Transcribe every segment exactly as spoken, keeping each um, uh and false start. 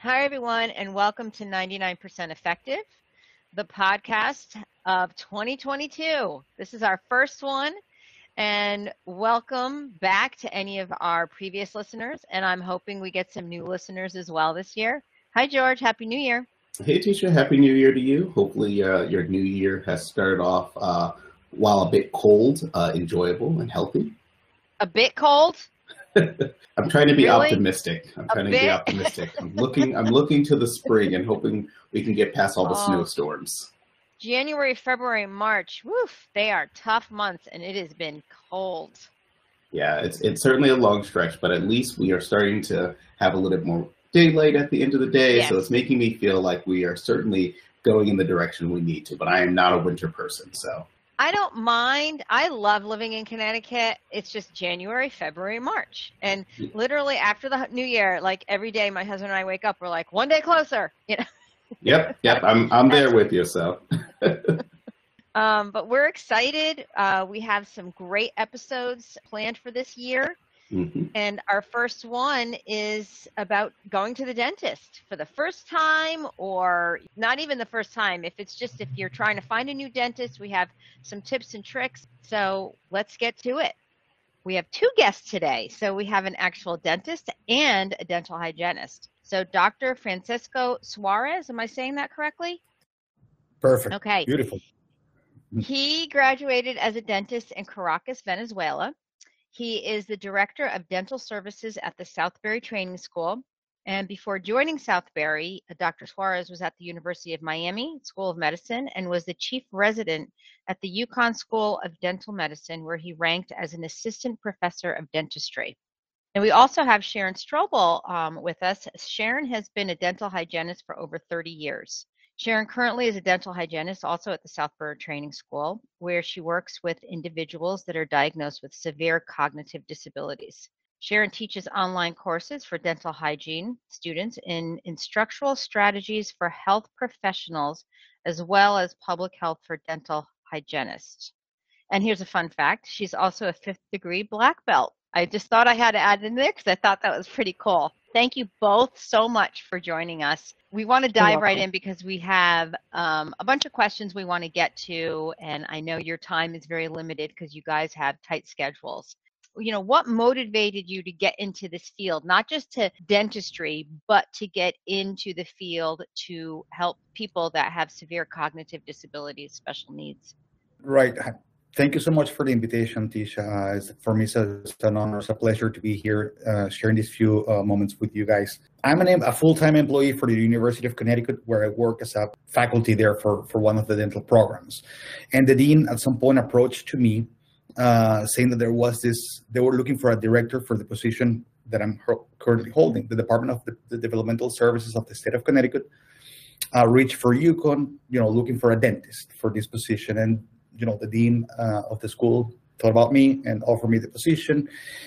Hi, everyone, and welcome to ninety-nine percent Effective, the podcast of twenty twenty-two. This is our first one, and welcome back to any of our previous listeners, and I'm hoping we get some new listeners as well this year. Hi, George. Happy New Year. Hey, Tisha. Happy New Year to you. Hopefully uh, your new year has started off, uh, while a bit cold, uh, enjoyable and healthy. A bit cold? I'm trying to be Really? optimistic. I'm A trying to bit? be optimistic. I'm looking. I'm looking to the spring and hoping we can get past all the Oh. snowstorms. January, February, March, woof, they are tough months, and it has been cold. Yeah, it's it's certainly a long stretch, but at least we are starting to have a little bit more daylight at the end of the day. Yes. So it's making me feel like we are certainly going in the direction we need to. But I am not a winter person, so. I don't mind. I love living in Connecticut. It's just January, February, March. And literally after the new year, like every day my husband and I wake up, we're like, one day closer. You know? Yep, yep, I'm I'm there with you, so. um, but we're excited. Uh, we have some great episodes planned for this year. Mm-hmm. And our first one is about going to the dentist for the first time, or not even the first time. If it's just if you're trying to find a new dentist, we have some tips and tricks. So let's get to it. We have two guests today. So we have an actual dentist and a dental hygienist. So Doctor Francisco Suarez, am I saying that correctly? Perfect. Okay. Beautiful. He graduated as a dentist in Caracas, Venezuela. He is the Director of Dental Services at the Southbury Training School. And before joining Southbury, Doctor Suarez was at the University of Miami School of Medicine and was the chief resident at the UConn School of Dental Medicine, where he ranked as an assistant professor of dentistry. And we also have Sharon Strobel um, with us. Sharon has been a dental hygienist for over thirty years. Sharon currently is a dental hygienist also at the Southbury Training School, where she works with individuals that are diagnosed with severe cognitive disabilities. Sharon teaches online courses for dental hygiene students in instructional strategies for health professionals, as well as public health for dental hygienists. And here's a fun fact. She's also a fifth degree black belt. I just thought I had to add in there because I thought that was pretty cool. Thank you both so much for joining us. We want to dive right in because we have um, a bunch of questions we want to get to, and I know your time is very limited because you guys have tight schedules. You know, what motivated you to get into this field, not just to dentistry, but to get into the field to help people that have severe cognitive disabilities, special needs? Right. Thank you so much for the invitation, Tisha. Uh, it's, for me, it's, a, it's an honor, it's a pleasure to be here uh, sharing these few uh, moments with you guys. I'm an, a full-time employee for the University of Connecticut, where I work as a faculty there for, for one of the dental programs. And the dean at some point approached to me uh, saying that there was this, they were looking for a director for the position that I'm currently holding. The Department of the, the Developmental Services of the state of Connecticut uh, reached for UConn, you know, looking for a dentist for this position. And you know, the dean uh, of the school thought about me and offered me the position.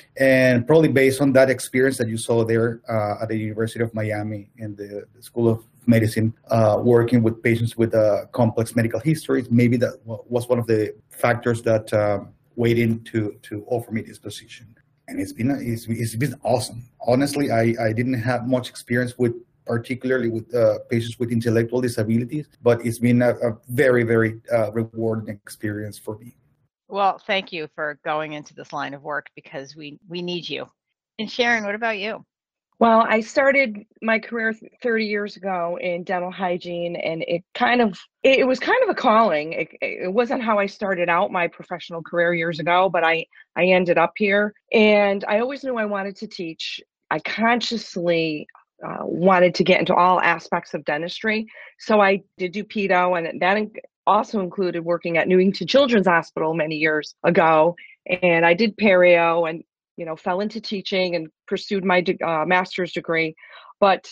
And probably based on that experience that you saw there uh, at the University of Miami in the, the School of Medicine, uh, working with patients with uh, complex medical histories, maybe that was one of the factors that uh, weighed in to, to offer me this position. And it's been, it's, it's been awesome. Honestly, I, I didn't have much experience with particularly with uh, patients with intellectual disabilities, but it's been a, a very, very uh, rewarding experience for me. Well, thank you for going into this line of work because we, we need you. And Sharon, what about you? Well, I started my career thirty years ago in dental hygiene, and it kind of, it was kind of a calling. It, it wasn't how I started out my professional career years ago, but I, I ended up here, and I always knew I wanted to teach. I consciously Uh, wanted to get into all aspects of dentistry. So I did do pedo, and that in- also included working at Newington Children's Hospital many years ago. And I did perio and, you know, fell into teaching and pursued my de- uh, master's degree. But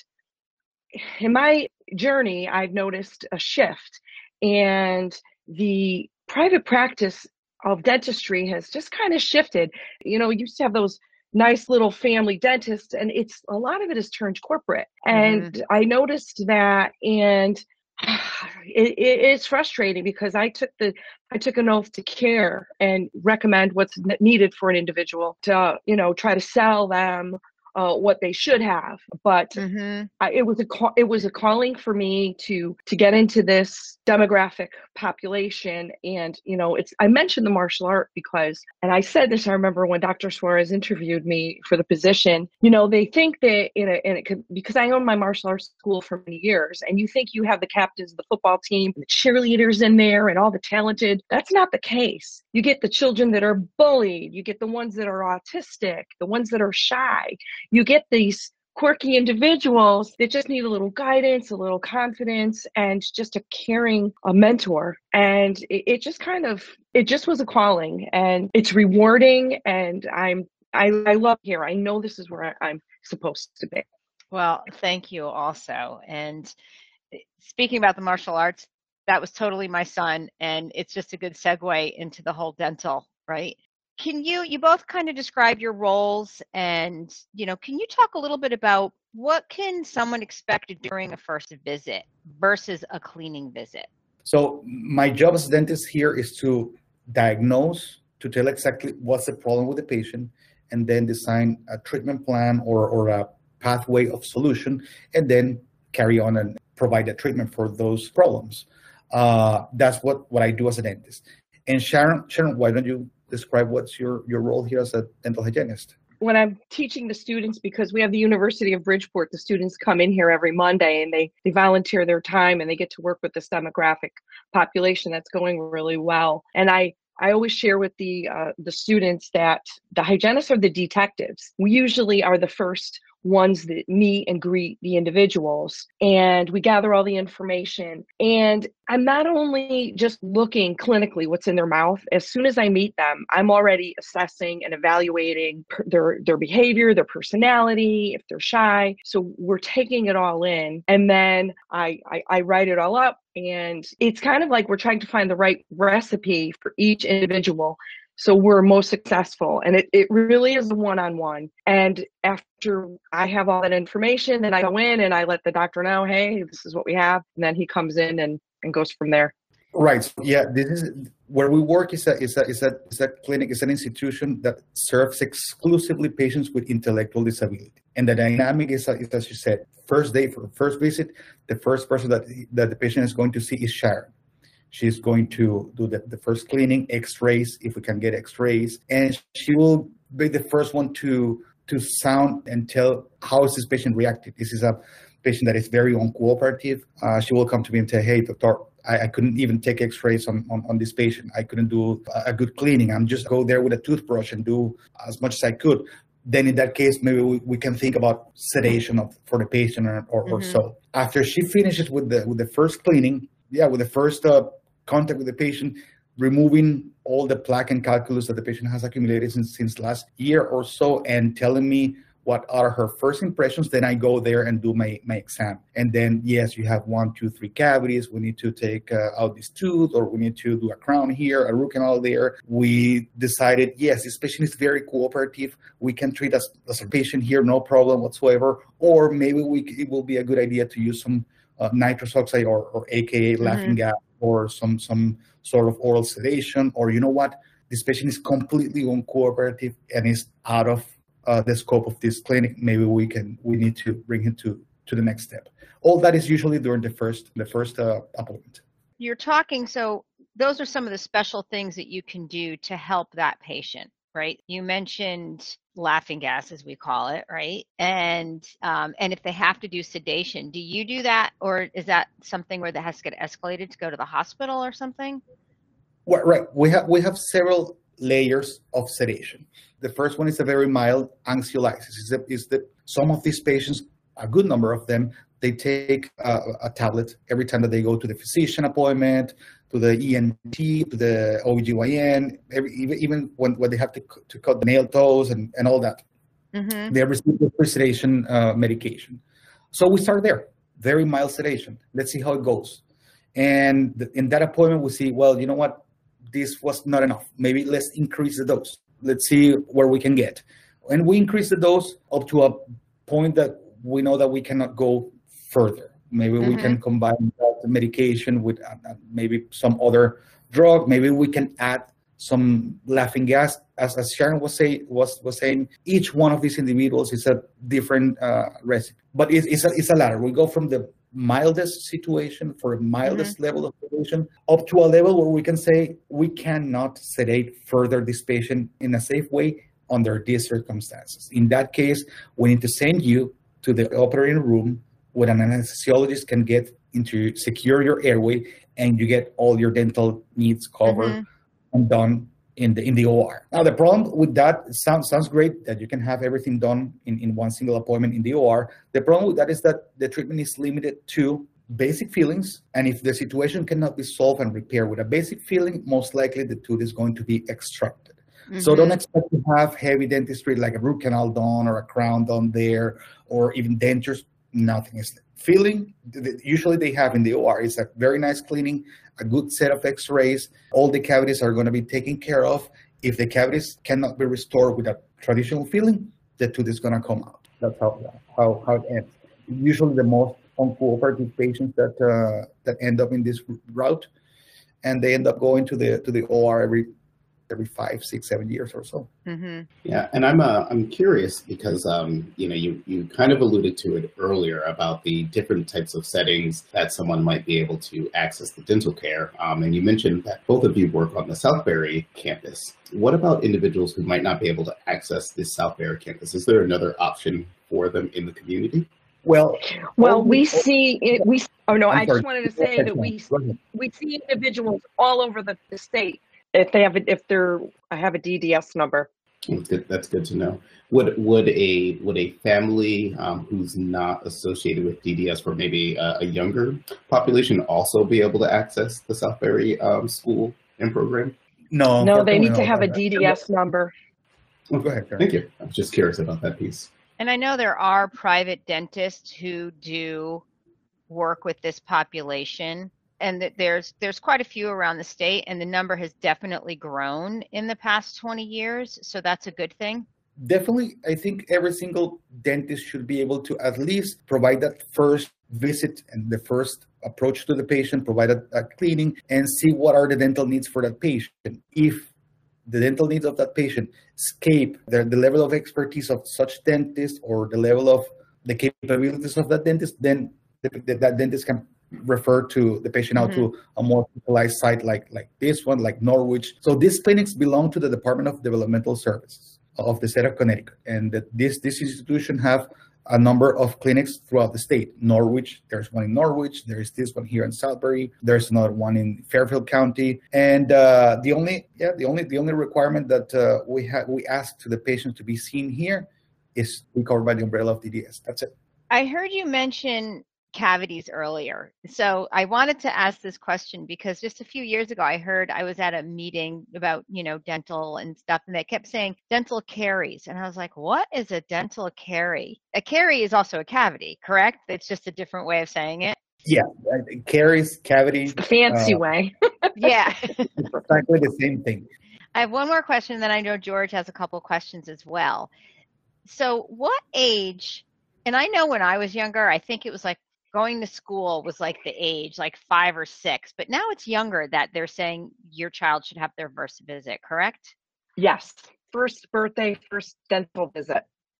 in my journey, I've noticed a shift, and the private practice of dentistry has just kind of shifted. You know, we used to have those nice little family dentist, and it's a lot of it is turned corporate. And Mhm. I noticed that, and it, it, it's frustrating because I took the I took an oath to care and recommend what's needed for an individual, to, you know, try to sell them uh, what they should have. But Mm-hmm. I, it was a ca- it was a calling for me to to get into this demographic population. And you know, it's I mentioned the martial art because, and I said this, I remember when Doctor Suarez interviewed me for the position. You know, they think that in a, in a because I owned my martial arts school for many years, and you think you have the captains of the football team, the cheerleaders in there, and all the talented. That's not the case. You get the children that are bullied, you get the ones that are autistic, the ones that are shy, you get these quirky individuals that just need a little guidance, a little confidence, and just a caring a mentor. And it, it just kind of, it just was a calling, and it's rewarding. And I'm, I, I love here. I know this is where I, I'm supposed to be. Well, thank you also. And speaking about the martial arts, that was totally my son, and it's just a good segue into the whole dental, right? Can you, you both kind of describe your roles, and, you know, can you talk a little bit about what can someone expect during a first visit versus a cleaning visit? So my job as a dentist here is to diagnose, to tell exactly what's the problem with the patient, and then design a treatment plan or, or a pathway of solution, and then carry on and provide a treatment for those problems. Uh, that's what, what I do as a dentist. And Sharon, Sharon, why don't you describe what's your, your role here as a dental hygienist? When I'm teaching the students, because we have the University of Bridgeport, the students come in here every Monday and they, they volunteer their time and they get to work with this demographic population that's going really well. And I, I always share with the uh, the students that the hygienists are the detectives. We usually are the first ones that meet and greet the individuals, and we gather all the information. And I'm not only just looking clinically what's in their mouth. As soon as I meet them, I'm already assessing and evaluating per- their their behavior, their personality, if they're shy. So we're taking it all in, and then I I, I write it all up. And it's kind of like we're trying to find the right recipe for each individual so we're most successful. And it, it really is a one-on-one. And after I have all that information, then I go in and I let the doctor know, hey, this is what we have. And then he comes in and, and goes from there. Right. So yeah, this is where we work. Is a is a is a is a clinic. Is an institution that serves exclusively patients with intellectual disability. And the dynamic is, is as you said, first day for first visit, the first person that that the patient is going to see is Sharon. She's going to do the, the first cleaning, X-rays, if we can get X-rays, and she will be the first one to to sound and tell how is this patient reacting. This is a patient that is very uncooperative. Uh, she will come to me and say, hey, doctor, I, I couldn't even take X-rays on, on, on this patient. I couldn't do a, a good cleaning. I'm just go there with a toothbrush and do as much as I could. Then in that case, maybe we, we can think about sedation of, for the patient or, or, mm-hmm. or so. After she finishes with the with the first cleaning, yeah, with the first uh, contact with the patient, removing all the plaque and calculus that the patient has accumulated since, since last year or so, and telling me what are her first impressions, then I go there and do my, my exam. And then, yes, you have one, two, three cavities. We need to take uh, out this tooth, or we need to do a crown here, a root canal there. We decided, yes, this patient is very cooperative. We can treat as, as a patient here, no problem whatsoever. Or maybe we, it will be a good idea to use some uh, nitrous oxide or, or A K A mm-hmm. laughing gas, or some, some sort of oral sedation. Or you know what? This patient is completely uncooperative and is out of Uh, the scope of this clinic. Maybe we can we need to bring him to to the next step. All that is usually during the first the first uh, appointment. You're talking, so those are some of the special things that you can do to help that patient, right? You mentioned laughing gas, as we call it, right? And um, and if they have to do sedation, do you do that, or is that something where that has to get escalated to go to the hospital or something? Well, right. We have we have several layers of sedation. The first one is a very mild anxiolysis. Is that, is that some of these patients, a good number of them, they take a, a tablet every time that they go to the physician appointment, to the E N T, to the O B G Y N, every, even, even when, when they have to, to cut the nail toes and, and all that. Mm-hmm. They receive the sedation uh, medication. So we start there, very mild sedation. Let's see how it goes. And th- in that appointment, we see, well, you know what? This was not enough. Maybe let's increase the dose. Let's see where we can get. And we increase the dose up to a point that we know that we cannot go further. Maybe mm-hmm. we can combine the medication with uh, maybe some other drug. Maybe we can add some laughing gas. As, as Sharon was, say, was, was saying, each one of these individuals is a different uh, recipe. But it, it's, a, it's a ladder. We go from the mildest situation for the mildest mm-hmm. level of sedation up to a level where we can say we cannot sedate further this patient in a safe way under these circumstances. In that case, we need to send you to the operating room where an anesthesiologist can get into secure your airway, and you get all your dental needs covered mm-hmm. and done in the in the O R. Now, the problem with that, it sounds sounds great that you can have everything done in, in one single appointment in the O R. The problem with that is that the treatment is limited to basic fillings, and if the situation cannot be solved and repaired with a basic filling, most likely the tooth is going to be extracted. Mm-hmm. So don't expect to have heavy dentistry like a root canal done or a crown done there, or even dentures. Nothing is filling. Usually they have in the O R is a very nice cleaning, a good set of x-rays. All the cavities are going to be taken care of. If the cavities cannot be restored with a traditional filling, the tooth is going to come out. That's how how, how it ends. Usually the most uncooperative patients that uh, that end up in this route, and they end up going to the to the O R every every five, six, seven years or so. Mm-hmm. Yeah, and I'm uh, I'm curious because um, you know you you kind of alluded to it earlier about the different types of settings that someone might be able to access the dental care, um, and you mentioned that both of you work on the Southbury campus. What about individuals who might not be able to access this Southbury campus? Is there another option for them in the community? Well, well, we see it. We oh no, I just wanted to say that we we see individuals all over the, the state. If they have a, if they're, I have a D D S number. That's good. That's good to know. Would would a would a family um, who's not associated with D D S for maybe a, a younger population also be able to access the Southbury um, school and program? No, no, they need to have a D D S number. Oh, go ahead. Karen. Thank you. I was just curious about that piece. And I know there are private dentists who do work with this population. And that there's there's quite a few around the state, and the number has definitely grown in the past twenty years. So that's a good thing. Definitely, I think every single dentist should be able to at least provide that first visit and the first approach to the patient, provide a, a cleaning, and see what are the dental needs for that patient. If the dental needs of that patient escape the, the level of expertise of such dentist or the level of the capabilities of that dentist, then the, the, that dentist can refer to the patient out mm-hmm. to a more specialized site like like this one, like Norwich. So these clinics belong to the Department of Developmental Services of the state of Connecticut, and that this this institution have a number of clinics throughout the state. Norwich, there's one in Norwich. There is this one here in Southbury. There's another one in Fairfield County. And uh, the only yeah the only the only requirement that uh, we have we ask to the patient to be seen here is we covered by the umbrella of D D S. That's it. I heard you mention cavities earlier. So I wanted to ask this question because just a few years ago, I heard I was at a meeting about, you know, dental and stuff, and they kept saying dental caries. And I was like, what is a dental carie? A carie is also a cavity, correct? It's just a different way of saying it. Yeah, caries, cavity. It's the fancy uh, way. Yeah. It's exactly the same thing. I have one more question, then I know George has a couple of questions as well. So what age, and I know when I was younger, I think it was like going to school was like the age, like five or six, but now it's younger that they're saying your child should have their first visit, correct? Yes. First birthday, first dental visit.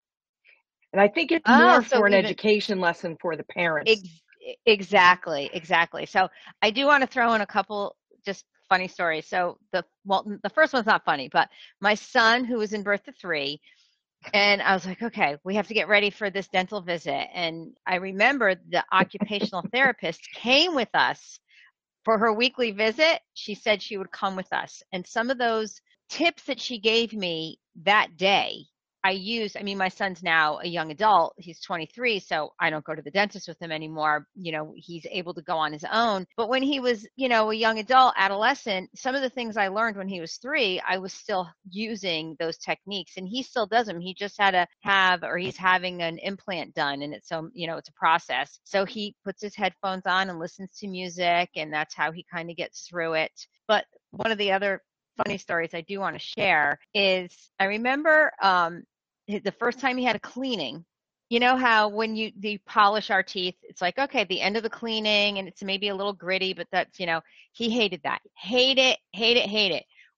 And I think it's oh, more so for an even, education lesson for the parents. Ex- exactly, exactly. So I do want to throw in a couple just funny stories. So the, well, the first one's not funny, but my son who was in birth to three, and I was like, okay, we have to get ready for this dental visit. And I remember the occupational therapist came with us for her weekly visit. She said she would come with us. And some of those tips that she gave me that day, I use, I mean, my son's now a young adult. He's twenty-three, so I don't go to the dentist with him anymore. You know, he's able to go on his own. But when he was, you know, a young adult, adolescent, some of the things I learned when he was three, I was still using those techniques, and he still does them. He just had to have, or he's having an implant done, and it's so, you know, it's a process. So he puts his headphones on and listens to music, and that's how he kind of gets through it. But one of the other funny stories I do want to share is I remember, um, the first time he had a cleaning, you know how when you, you polish our teeth, it's like, okay, the end of the cleaning and it's maybe a little gritty, but that's, you know, he hated that. Hate it, hate it, hate it.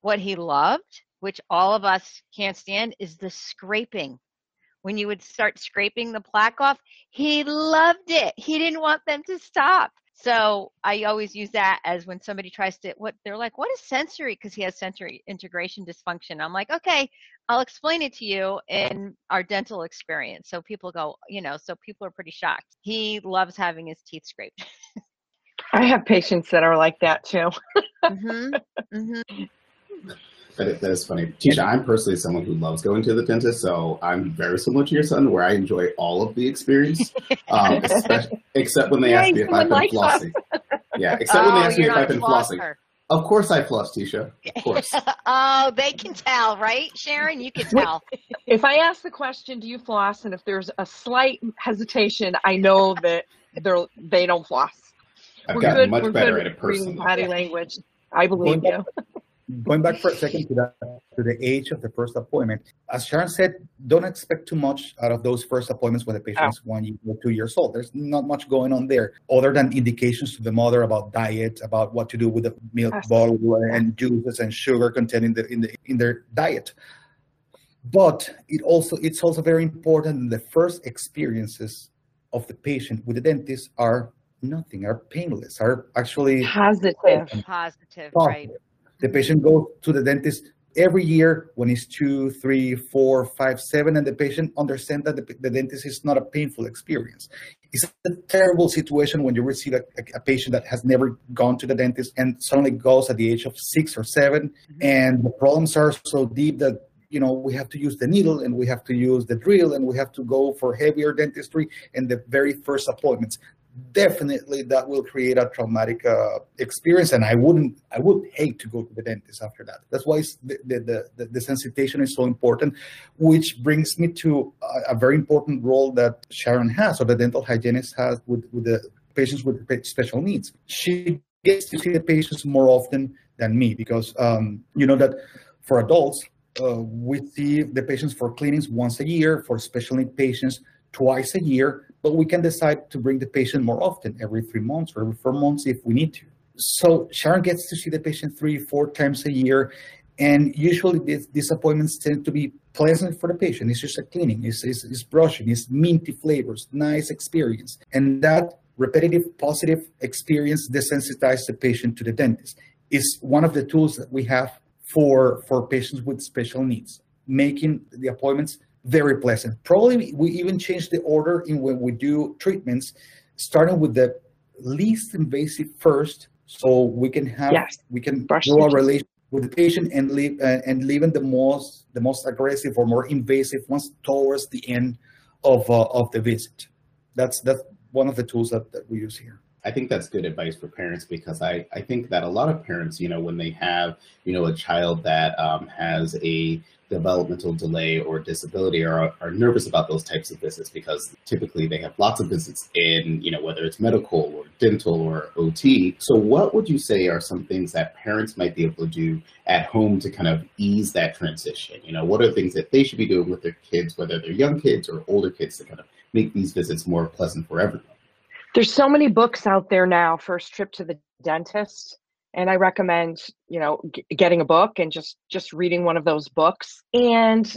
What he loved, which all of us can't stand, is the scraping. When you would start scraping the plaque off, he loved it. He didn't want them to stop. So I always use that as when somebody tries to, what they're like, what is sensory? Because he has sensory integration dysfunction. I'm like, okay, I'll explain it to you in our dental experience. So people go, you know, so people are pretty shocked. He loves having his teeth scraped. I have patients that are like that too. mm-hmm. Mm-hmm. That is, that is funny. Tisha, I'm personally someone who loves going to the dentist, so I'm very similar to your son, where I enjoy all of the experience, um, especially, except when they Yeah, ask me if I've been flossing. Yeah, except oh, when they ask me you're if not I've been a flossing. flosser. Of course I floss, Tisha. Of course. Oh, they can tell, right, Sharon? You can tell. If I ask the question, do you floss? And if there's a slight hesitation, I know that they're, they don't floss. I've We're gotten good, much we're better good at it reading personally. body language. I believe Going you. back, going back for a second to that, to the age of the first appointment, as Sharon said, don't expect too much out of those first appointments when the patient is one year or two years old. There's not much going on there other than indications to the mother about diet, about what to do with the milk Yes. bottle and juices and sugar content in the in the in their diet. But it also it's also very important that the first experiences of the patient with the dentist are nothing, are painless, are actually Positive. Positive, positive. right. The patient goes to the dentist every year when he's two, three, four, five, seven, and the patient understands that the, the dentist is not a painful experience. It's a terrible situation when you receive a, a, a patient that has never gone to the dentist and suddenly goes at the age of six or seven, mm-hmm. and the problems are so deep that, you know, we have to use the needle and we have to use the drill and we have to go for heavier dentistry in the very first appointments. Definitely that will create a traumatic uh, experience, and I wouldn't I would hate to go to the dentist after that. That's why the the, the, the sensitization is so important, which brings me to a, a very important role that Sharon has, or the dental hygienist has, with, with the patients with special needs. She gets to see the patients more often than me because um, you know that for adults, uh, we see the patients for cleanings once a year, for special need patients twice a year, but we can decide to bring the patient more often, every three months or every four months if we need to. So Sharon gets to see the patient three, four times a year, and usually these, these appointments tend to be pleasant for the patient. It's just a cleaning, it's, it's, it's brushing, it's minty flavors, nice experience. And that repetitive positive experience desensitizes the patient to the dentist. It's one of the tools that we have for, for patients with special needs, making the appointments very pleasant. Probably we even change the order in when we do treatments, starting with the least invasive first, so we can have yes. we can Brush grow a relationship with the patient and leave uh, and leaving the most the most aggressive or more invasive ones towards the end of uh, of the visit. That's that's one of the tools that, that we use here. I think that's good advice for parents, because I, I think that a lot of parents, you know, when they have, you know, a child that um, has a developmental delay or disability are, are nervous about those types of visits, because typically they have lots of visits in, you know, whether it's medical or dental or O T. So what would you say are some things that parents might be able to do at home to kind of ease that transition? You know, what are things that they should be doing with their kids, whether they're young kids or older kids, to kind of make these visits more pleasant for everyone? There's so many books out there now, First Trip to the Dentist. And I recommend, you know, g- getting a book and just, just reading one of those books, and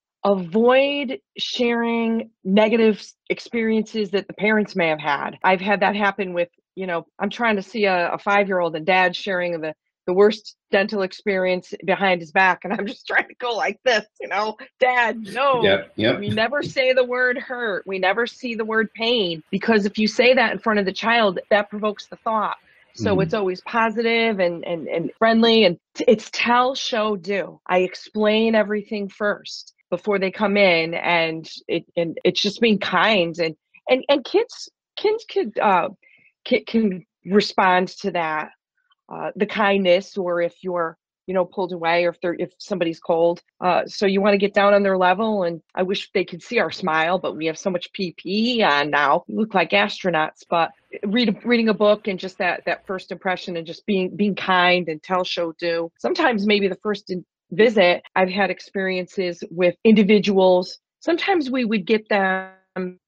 avoid sharing negative experiences that the parents may have had. I've had that happen with, you know, I'm trying to see a, a five-year-old and dad sharing the, the worst dental experience behind his back. And I'm just trying to go like this, you know, Dad, no, Yep, yep. we never say the word hurt. We never see the word pain, because if you say that in front of the child, that provokes the thought. So mm. it's always positive and, and, and friendly, and it's tell, show, do. I explain everything first before they come in, and it, and it's just being kind, and, and, and kids, kids could, uh, can, can respond to that. Uh, the kindness, or if you're, you know, pulled away, or if they're, if somebody's cold. Uh, so you want to get down on their level, and I wish they could see our smile, but we have so much P P E on now. We look like astronauts, but read, reading a book and just that, that first impression, and just being, being kind and tell, show, do. Sometimes maybe the first visit, I've had experiences with individuals. Sometimes we would get them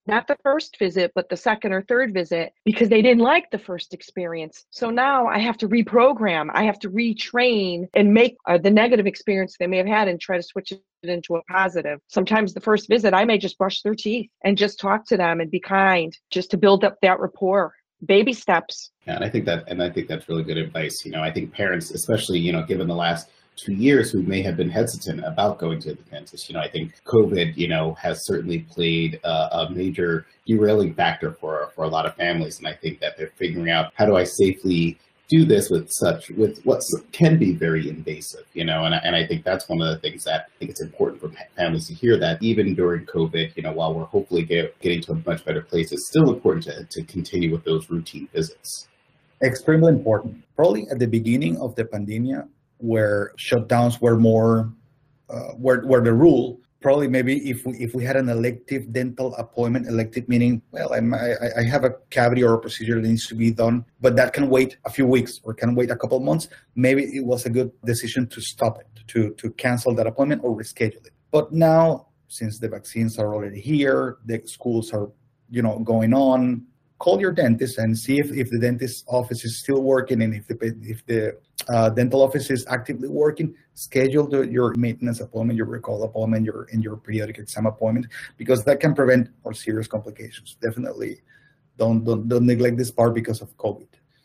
not the first visit, but the second or third visit, because they didn't like the first experience. So now I have to reprogram, I have to retrain and make uh, the negative experience they may have had and try to switch it into a positive. Sometimes the first visit, I may just brush their teeth and just talk to them and be kind, just to build up that rapport. Baby steps. Yeah, and I think that, and I think that's really good advice. You know, I think parents, especially, you know, given the last two years, who may have been hesitant about going to the dentist, you know, I think COVID, you know, has certainly played a, a major derailing factor for for a lot of families, and I think that they're figuring out, how do I safely do this with such, with what can be very invasive, you know, and, and I think that's one of the things that I think it's important for families to hear, that even during COVID, you know, while we're hopefully get, getting to a much better place, it's still important to, to continue with those routine visits. Extremely important. Probably at the beginning of the pandemic, where shutdowns were more, uh, were, were the rule, probably maybe if we if we had an elective dental appointment, elective meaning, well, I'm, I, I have a cavity or a procedure that needs to be done, but that can wait a few weeks or can wait a couple of months, maybe it was a good decision to stop it, to, to cancel that appointment or reschedule it. But now, since the vaccines are already here, the schools are, you know, going on, call your dentist and see if, if the dentist office is still working, and if the if the uh, dental office is actively working, schedule the, your maintenance appointment, your recall appointment, your and your periodic exam appointment, because that can prevent more serious complications. Definitely, don't don't, don't neglect this part because of COVID.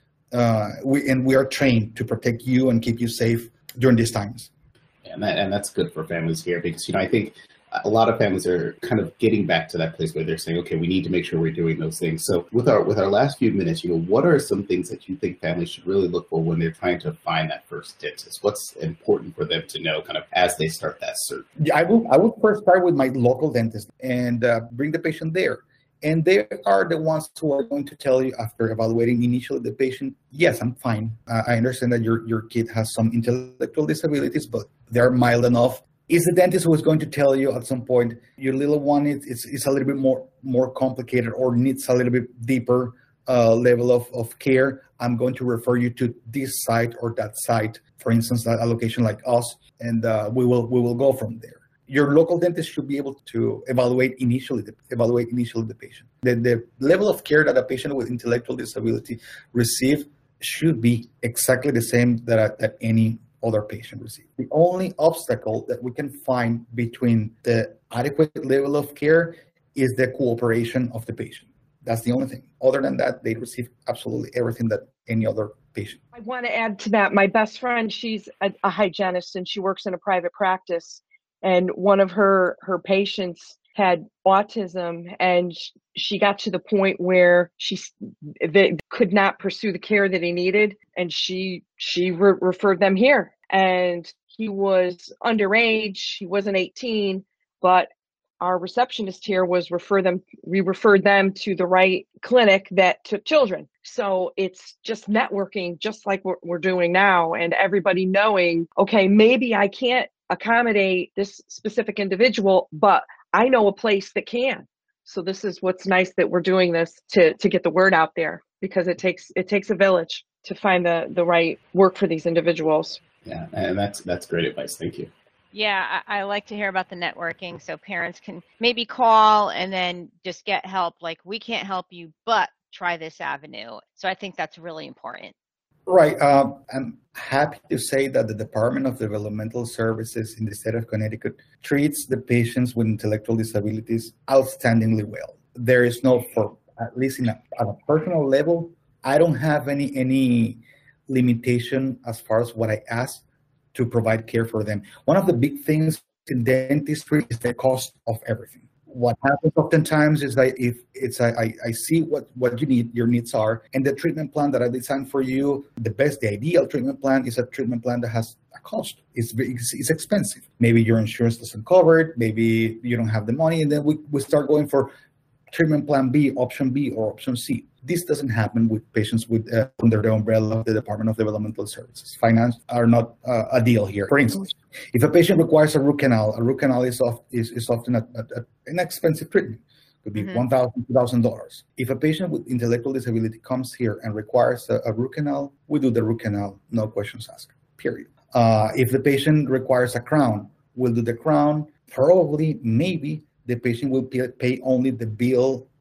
Uh, we and we are trained to protect you and keep you safe during these times. And that and that's good for families here, because, you know, I think a lot of families are kind of getting back to that place where they're saying, okay, we need to make sure we're doing those things. So with our with our last few minutes, you know, what are some things that you think families should really look for when they're trying to find that first dentist? What's important for them to know kind of as they start that search? Yeah, I will I would first start with my local dentist and uh, bring the patient there. And they are the ones who are going to tell you, after evaluating initially the patient, yes, I'm fine. Uh, I understand that your, your kid has some intellectual disabilities, but they're mild enough. Is the dentist who is going to tell you at some point, your little one is, is, is a little bit more, more complicated or needs a little bit deeper uh, level of, of care? I'm going to refer you to this site or that site, for instance, a location like us, and uh, we will we will go from there. Your local dentist should be able to evaluate initially the, evaluate initially the patient. The, the level of care that a patient with intellectual disability receive should be exactly the same that, that any other patient receive. The only obstacle that we can find between the adequate level of care is the cooperation of the patient. That's the only thing. Other than that, they receive absolutely everything that any other patient. I want to add to that. My best friend, she's a, a hygienist and she works in a private practice. And one of her, her patients had autism, and she got to the point where she they could not pursue the care that he needed, and she she re- referred them here. And he was underage; he wasn't eighteen, but our receptionist here was refer them. We referred them to the right clinic that took children. So it's just networking, just like what we're doing now, and everybody knowing, okay, maybe I can't accommodate this specific individual, but I know a place that can. So this is what's nice, that we're doing this to to get the word out there, because it takes it takes a village to find the the right work for these individuals. Yeah, and that's that's great advice. Thank you. Yeah, I, I like to hear about the networking, so parents can maybe call and then just get help. Like, we can't help you, but try this avenue. So I think that's really important. Right. Um, I'm happy to say that the Department of Developmental Services in the state of Connecticut treats the patients with intellectual disabilities outstandingly well. There is no, for at least in a, at a personal level, I don't have any any limitation as far as what I ask to provide care for them. One of the big things in dentistry is the cost of everything. What happens oftentimes is that if it's I, I, I see what, what you need, your needs are, and the treatment plan that I designed for you, the best, the ideal treatment plan is a treatment plan that has a cost. It's it's, it's expensive. Maybe your insurance doesn't cover it. Maybe you don't have the money, and then we, we start going for treatment plan B, option B, or option C. This doesn't happen with patients with uh, under the umbrella of the Department of Developmental Services. Finance are not uh, a deal here. For instance, if a patient requires a root canal, a root canal is, oft, is, is often a, a, a, an expensive treatment. It could be mm-hmm. one thousand dollars, two thousand dollars. If a patient with intellectual disability comes here and requires a, a root canal, we do the root canal, no questions asked, period. Uh, if the patient requires a crown, we'll do the crown. Probably, maybe, the patient will pay, pay only the bill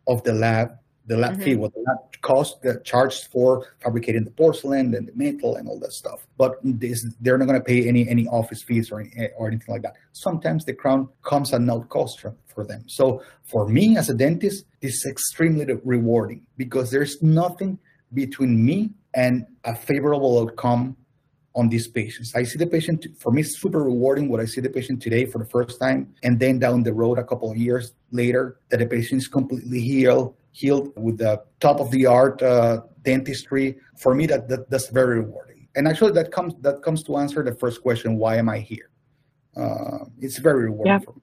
of the lab, the lab Mhm. fee, what the lab cost, the charged for fabricating the porcelain and the metal and all that stuff. But this, they're not going to pay any any office fees or any, or anything like that. Sometimes the crown comes at no cost for, for them. So for me as a dentist, this is extremely rewarding because there's nothing between me and a favorable outcome on these patients. I see the patient, for me, it's super rewarding what I see the patient today for the first time, and then down the road, a couple of years later, that the patient is completely healed, healed with the top of the art uh, dentistry. For me, that, that that's very rewarding. And actually, that comes that comes to answer the first question: why am I here? Uh, it's very rewarding Yeah. for me.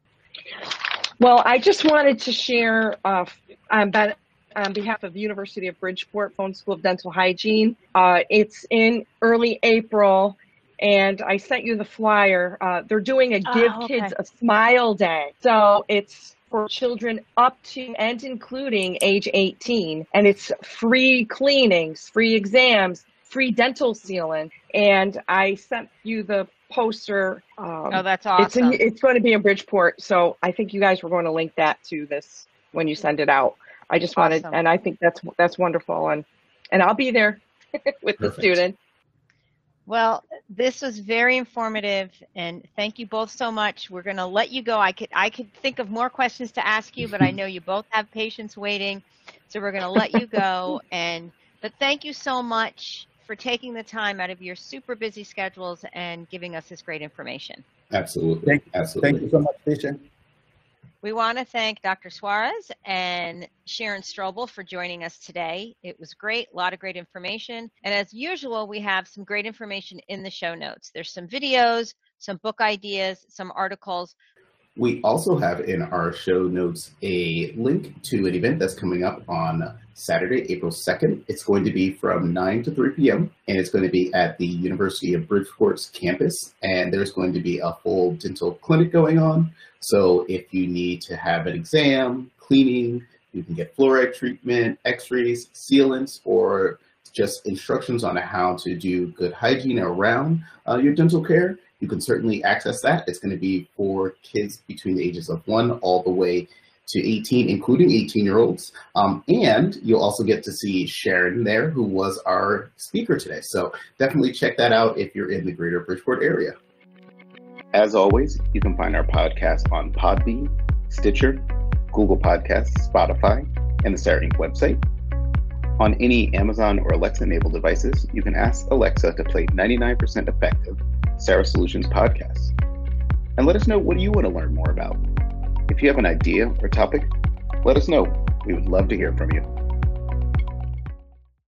Well, I just wanted to share uh, um, but on behalf of the University of Bridgeport Phone School of Dental Hygiene. Uh, it's in early April, and I sent you the flyer. Uh, they're doing a Give Oh, okay. Kids a Smile Day. So it's for children up to and including age eighteen, and it's free cleanings, free exams, free dental sealing. And I sent you the poster. Um, Oh, that's It's, in, awesome. it's going to be in Bridgeport, so I think you guys were going to link that to this when you send it out. I just wanted, Awesome. and I think that's that's wonderful, and and I'll be there with the Perfect. student. Well, this was very informative, and thank you both so much. We're going to let you go. I could I could think of more questions to ask you, but I know you both have patients waiting, so we're going to let you go. And but thank you so much for taking the time out of your super busy schedules and giving us this great information. Absolutely. Thank, Absolutely. thank you so much, Tisha. We want to thank Doctor Suarez and Sharon Strobel for joining us today. It was great, a lot of great information. And as usual, we have some great information in the show notes. There's some videos, some book ideas, some articles. We also have in our show notes a link to an event that's coming up on Saturday, April second. It's going to be from nine to three p.m. and it's going to be at the University of Bridgeport's campus. And there's going to be a full dental clinic going on. So if you need to have an exam, cleaning, you can get fluoride treatment, x-rays, sealants, or just instructions on how to do good hygiene around uh, your dental care, you can certainly access that. It's going to be for kids between the ages of one all the way to eighteen, including eighteen-year-olds. Um, and you'll also get to see Sharon there, who was our speaker today. So definitely check that out if you're in the greater Bridgeport area. As always, you can find our podcast on Podbean, Stitcher, Google Podcasts, Spotify, and the Sarah Incorporated website. On any Amazon or Alexa-enabled devices, you can ask Alexa to play ninety-nine percent Effective, Sarah Solutions podcast. And let us know what you want to learn more about. If you have an idea or topic, let us know. We would love to hear from you.